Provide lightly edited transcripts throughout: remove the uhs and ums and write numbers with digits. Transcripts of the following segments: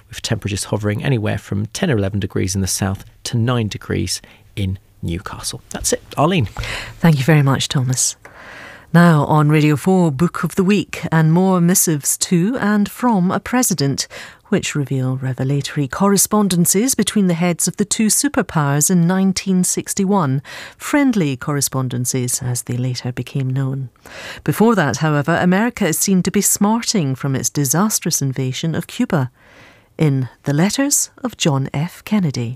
with temperatures hovering anywhere from 10 or 11 degrees in the south to 9 degrees in Newcastle. That's it. Arlene. Thank you very much, Thomas. Now on Radio 4, Book of the Week, and more missives to and from a president, which reveal revelatory correspondences between the heads of the two superpowers in 1961. Friendly correspondences, as they later became known. Before that, however, America is seen to be smarting from its disastrous invasion of Cuba. In The Letters of John F. Kennedy.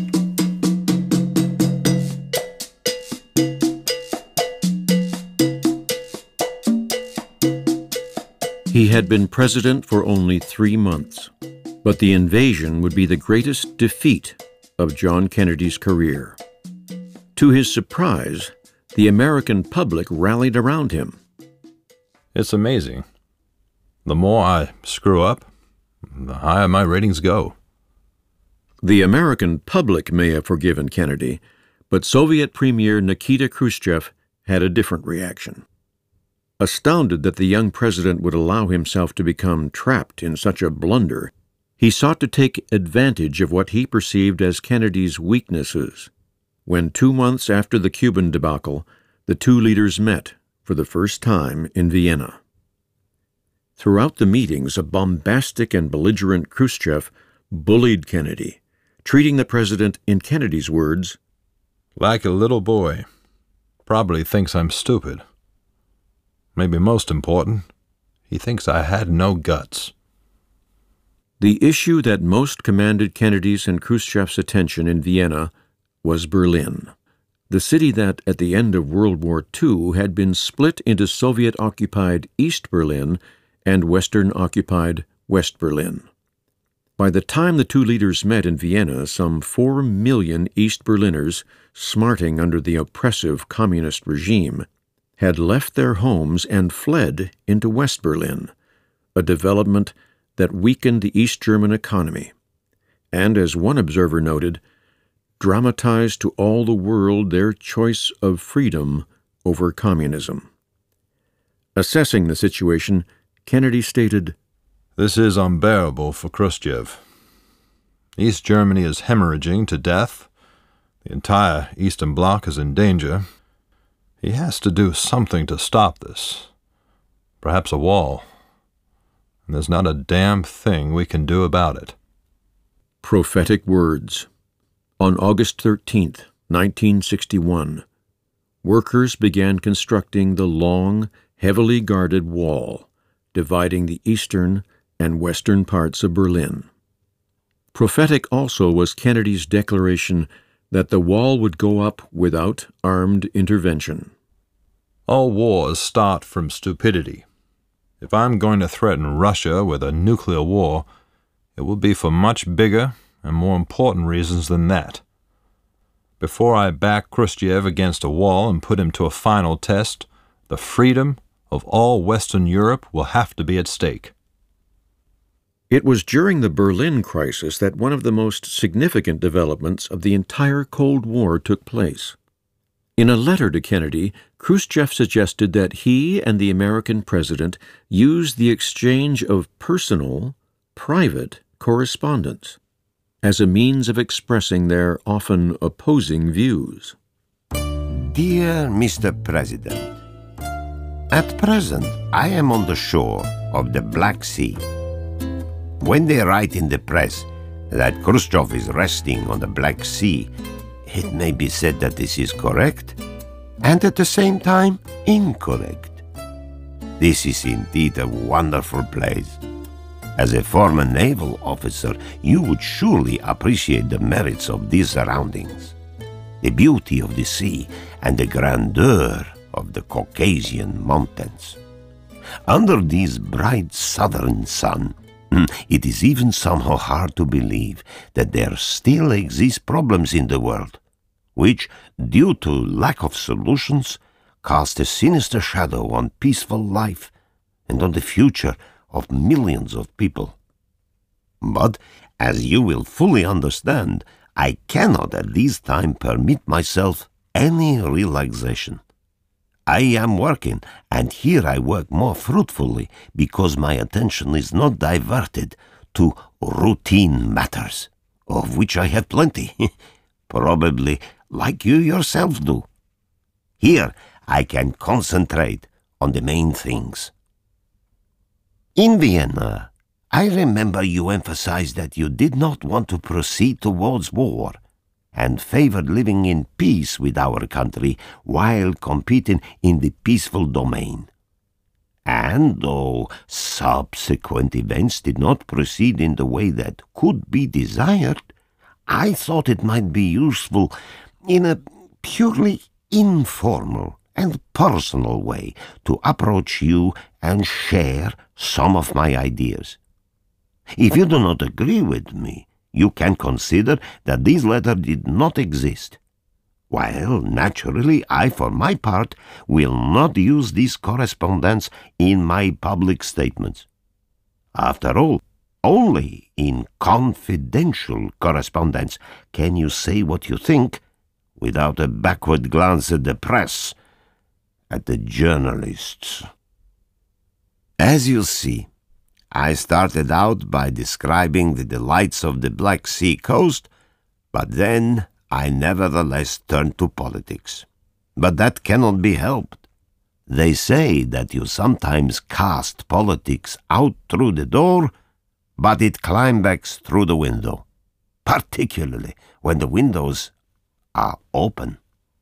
He had been president for only 3 months, but the invasion would be the greatest defeat of John Kennedy's career. To his surprise, the American public rallied around him. It's amazing. The more I screw up, the higher my ratings go. The American public may have forgiven Kennedy, but Soviet Premier Nikita Khrushchev had a different reaction. Astounded that the young president would allow himself to become trapped in such a blunder, he sought to take advantage of what he perceived as Kennedy's weaknesses. When 2 months after the Cuban debacle, the two leaders met for the first time in Vienna. Throughout the meetings, a bombastic and belligerent Khrushchev bullied Kennedy, treating the president, in Kennedy's words, like a little boy. Probably thinks I'm stupid. Maybe most important, he thinks I had no guts. The issue that most commanded Kennedy's and Khrushchev's attention in Vienna was Berlin, the city that, at the end of World War II, had been split into Soviet-occupied East Berlin and Western-occupied West Berlin. By the time the two leaders met in Vienna, some 4 million East Berliners, smarting under the oppressive communist regime, had left their homes and fled into West Berlin, a development that weakened the East German economy, and, as one observer noted, dramatized to all the world their choice of freedom over communism. Assessing the situation, Kennedy stated, "This is unbearable for Khrushchev. East Germany is hemorrhaging to death. The entire Eastern Bloc is in danger. He has to do something to stop this. Perhaps a wall. And there's not a damn thing we can do about it." Prophetic words. On August 13th, 1961, workers began constructing the long, heavily guarded wall dividing the eastern and western parts of Berlin. Prophetic also was Kennedy's declaration that the wall would go up without armed intervention. All wars start from stupidity. If I'm going to threaten Russia with a nuclear war, it will be for much bigger and more important reasons than that. Before I back Khrushchev against a wall and put him to a final test, the freedom of all Western Europe will have to be at stake. It was during the Berlin crisis that one of the most significant developments of the entire Cold War took place. In a letter to Kennedy, Khrushchev suggested that he and the American president use the exchange of personal, private correspondence as a means of expressing their often opposing views. Dear Mr. President, at present I am on the shore of the Black Sea. When they write in the press that Khrushchev is resting on the Black Sea, it may be said that this is correct, and at the same time incorrect. This is indeed a wonderful place. As a former naval officer, you would surely appreciate the merits of these surroundings. The beauty of the sea and the grandeur of the Caucasian mountains. Under this bright southern sun, it is even somehow hard to believe that there still exist problems in the world, which, due to lack of solutions, cast a sinister shadow on peaceful life and on the future of millions of people. But, as you will fully understand, I cannot at this time permit myself any relaxation. I am working, and here I work more fruitfully because my attention is not diverted to routine matters, of which I have plenty, probably like you yourself do. Here I can concentrate on the main things. In Vienna, I remember you emphasized that you did not want to proceed towards war and favored living in peace with our country while competing in the peaceful domain. And though subsequent events did not proceed in the way that could be desired, I thought it might be useful in a purely informal and personal way to approach you and share some of my ideas. If you do not agree with me, you can consider that this letter did not exist. While, naturally, I, for my part, will not use this correspondence in my public statements. After all, only in confidential correspondence can you say what you think without a backward glance at the press, at the journalists. As you see, I started out by describing the delights of the Black Sea coast, but then I nevertheless turned to politics. But that cannot be helped. They say that you sometimes cast politics out through the door, but it climbs through the window, particularly when the windows are open.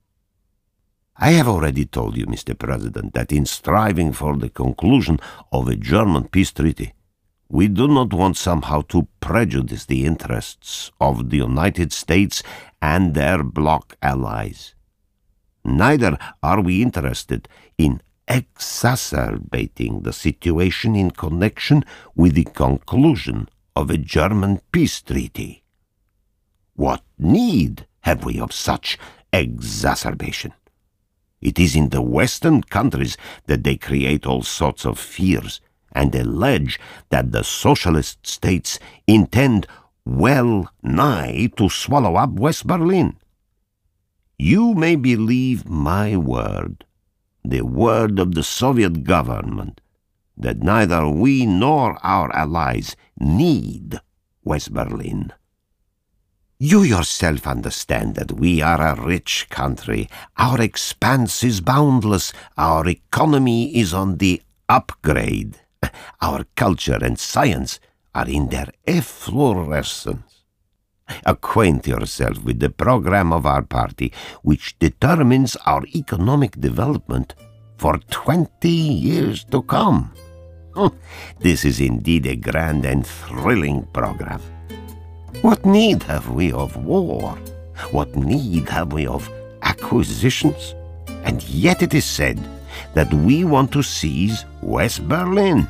I have already told you, Mr. President, that in striving for the conclusion of a German peace treaty, we do not want somehow to prejudice the interests of the United States and their bloc allies. Neither are we interested in exacerbating the situation in connection with the conclusion of a German peace treaty. What need have we of such exacerbation? It is in the Western countries that they create all sorts of fears and allege that the socialist states intend well nigh to swallow up West Berlin. You may believe my word, the word of the Soviet government, that neither we nor our allies need West Berlin. You yourself understand that we are a rich country. Our expanse is boundless. Our economy is on the upgrade. Our culture and science are in their efflorescence. Acquaint yourself with the program of our party, which determines our economic development for 20 years to come. This is indeed a grand and thrilling program. What need have we of war? What need have we of acquisitions? And yet it is said that we want to seize West Berlin.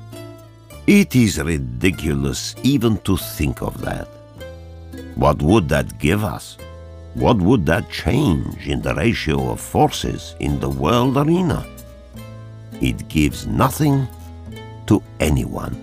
It is ridiculous even to think of that. What would that give us? What would that change in the ratio of forces in the world arena? It gives nothing to anyone.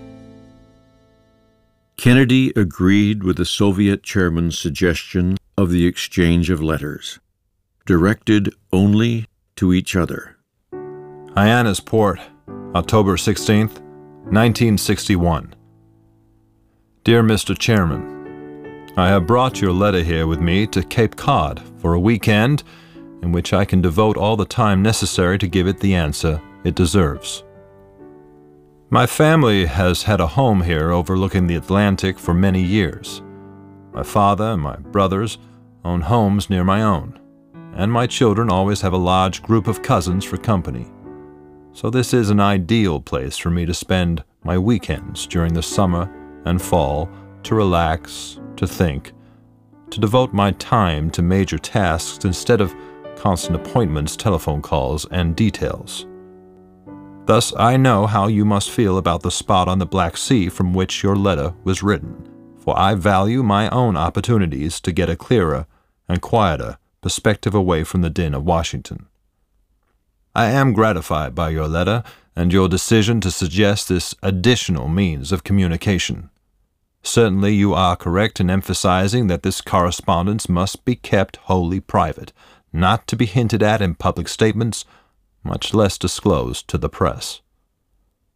Kennedy agreed with the Soviet chairman's suggestion of the exchange of letters, directed only to each other. Hyannisport, October 16th, 1961. Dear Mr. Chairman, I have brought your letter here with me to Cape Cod for a weekend in which I can devote all the time necessary to give it the answer it deserves. My family has had a home here overlooking the Atlantic for many years. My father and my brothers own homes near my own, and my children always have a large group of cousins for company. So this is an ideal place for me to spend my weekends during the summer and fall, to relax, to think, to devote my time to major tasks instead of constant appointments, telephone calls, and details. Thus, I know how you must feel about the spot on the Black Sea from which your letter was written, for I value my own opportunities to get a clearer and quieter perspective away from the din of Washington. I am gratified by your letter and your decision to suggest this additional means of communication. Certainly you are correct in emphasizing that this correspondence must be kept wholly private, not to be hinted at in public statements, much less disclosed to the press.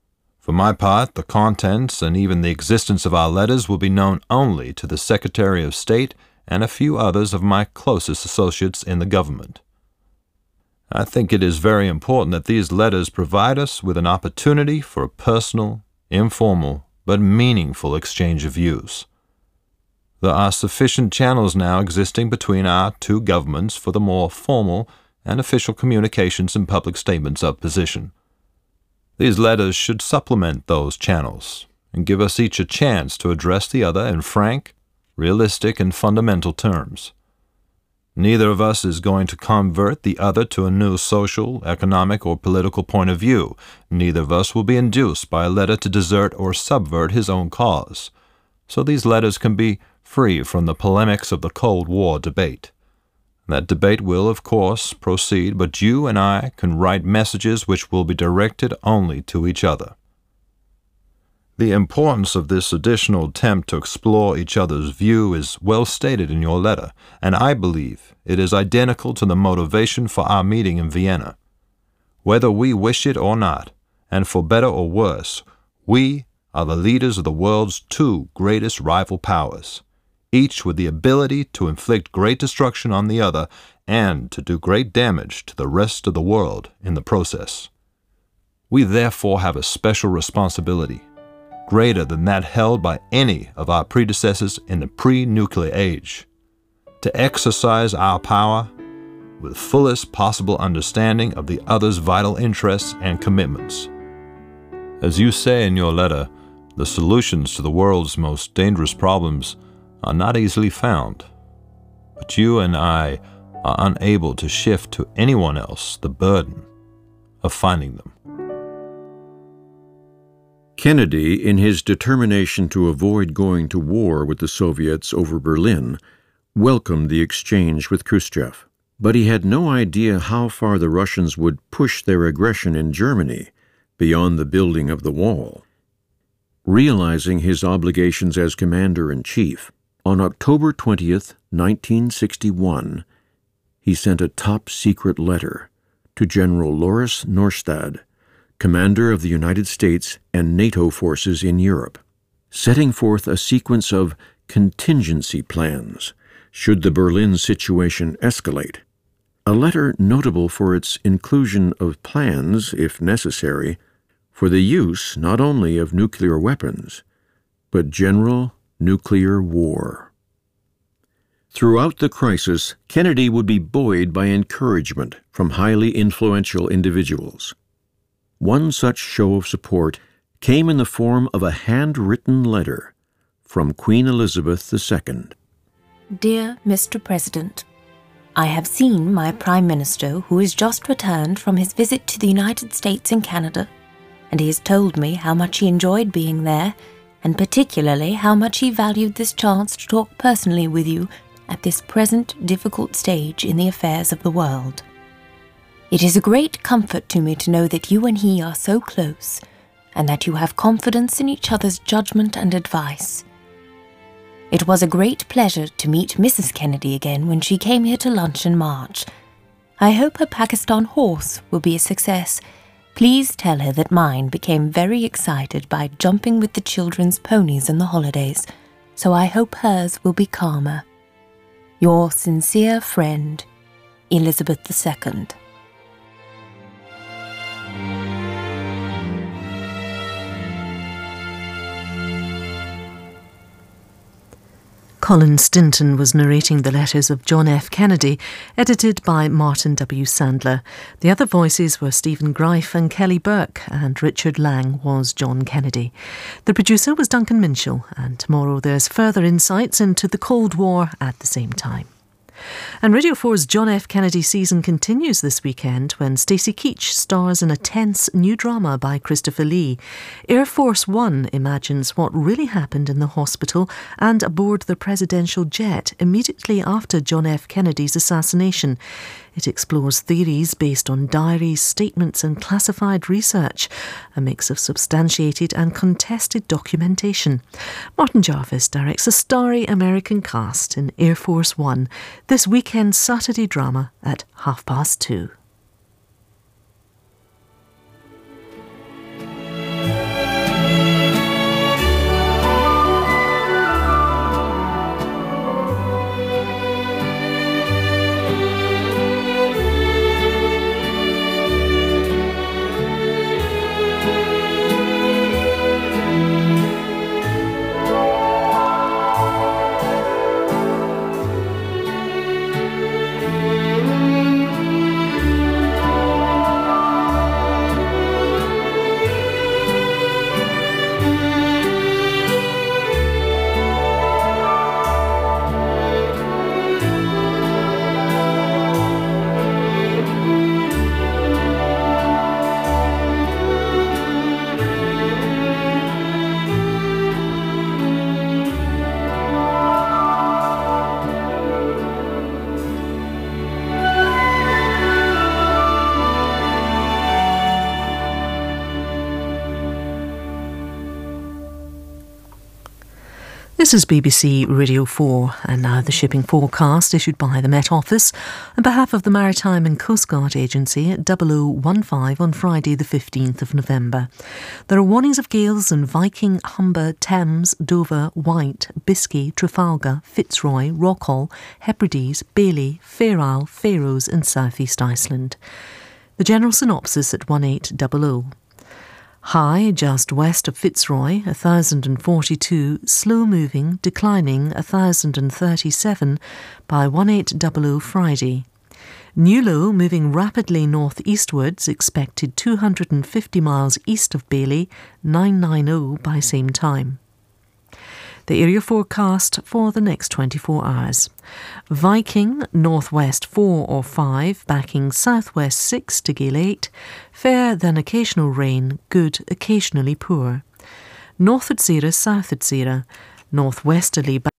For my part, the contents and even the existence of our letters will be known only to the Secretary of State and a few others of my closest associates in the government. I think it is very important that these letters provide us with an opportunity for a personal, informal, but meaningful exchange of views. There are sufficient channels now existing between our two governments for the more formal and official communications and public statements of position. These letters should supplement those channels and give us each a chance to address the other in frank, realistic, and fundamental terms. Neither of us is going to convert the other to a new social, economic, or political point of view. Neither of us will be induced by a letter to desert or subvert his own cause. So these letters can be free from the polemics of the Cold War debate. That debate will, of course, proceed, but you and I can write messages which will be directed only to each other. The importance of this additional attempt to explore each other's view is well stated in your letter, and I believe it is identical to the motivation for our meeting in Vienna. Whether we wish it or not, and for better or worse, we are the leaders of the world's two greatest rival powers, each with the ability to inflict great destruction on the other and to do great damage to the rest of the world in the process. We therefore have a special responsibility, greater than that held by any of our predecessors in the pre-nuclear age, to exercise our power with fullest possible understanding of the other's vital interests and commitments. As you say in your letter, the solutions to the world's most dangerous problems are not easily found, but you and I are unable to shift to anyone else the burden of finding them. Kennedy, in his determination to avoid going to war with the Soviets over Berlin, welcomed the exchange with Khrushchev, but he had no idea how far the Russians would push their aggression in Germany beyond the building of the wall. Realizing his obligations as Commander-in-Chief, on October 20th, 1961, he sent a top-secret letter to General Loris Norstad, Commander of the United States and NATO forces in Europe, setting forth a sequence of contingency plans should the Berlin situation escalate. A letter notable for its inclusion of plans, if necessary, for the use not only of nuclear weapons, but general nuclear war. Throughout the crisis, Kennedy would be buoyed by encouragement from highly influential individuals. One such show of support came in the form of a handwritten letter from Queen Elizabeth II. Dear Mr. President, I have seen my Prime Minister, who has just returned from his visit to the United States and Canada, and he has told me how much he enjoyed being there, and particularly how much he valued this chance to talk personally with you at this present difficult stage in the affairs of the world. It is a great comfort to me to know that you and he are so close, and that you have confidence in each other's judgment and advice. It was a great pleasure to meet Mrs. Kennedy again when she came here to lunch in March. I hope her Pakistan horse will be a success. Please tell her that mine became very excited by jumping with the children's ponies in the holidays, so I hope hers will be calmer. Your sincere friend, Elizabeth II. Colin Stinton was narrating the letters of John F. Kennedy, edited by Martin W. Sandler. The other voices were Stephen Greif and Kelly Burke, and Richard Lang was John Kennedy. The producer was Duncan Minshall, and tomorrow there's further insights into the Cold War at the same time. And Radio 4's John F. Kennedy season continues this weekend when Stacey Keach stars in a tense new drama by Christopher Lee. Air Force One imagines what really happened in the hospital and aboard the presidential jet immediately after John F. Kennedy's assassination. It explores theories based on diaries, statements and classified research, a mix of substantiated and contested documentation. Martin Jarvis directs a starry American cast in Air Force One, this weekend's Saturday drama at 2:30. This is BBC Radio 4, and now the shipping forecast issued by the Met Office on behalf of the Maritime and Coast Guard Agency at 0015 on Friday the 15th of November. There are warnings of gales in Viking, Humber, Thames, Dover, Wight, Biscay, Trafalgar, Fitzroy, Rockall, Hebrides, Bailey, Fair Isle, Faroes and South East Iceland. The general synopsis at 1800. High just west of Fitzroy, 1042, slow moving, declining 1037 by 1800 Friday. New low moving rapidly northeastwards, expected 250 miles east of Bailey, 990 by same time. The area forecast for the next 24 hours. Viking, northwest 4 or 5, backing southwest 6 to gale 8. Fair, then occasional rain, good, occasionally poor. North at Zera, south at Zera. Northwesterly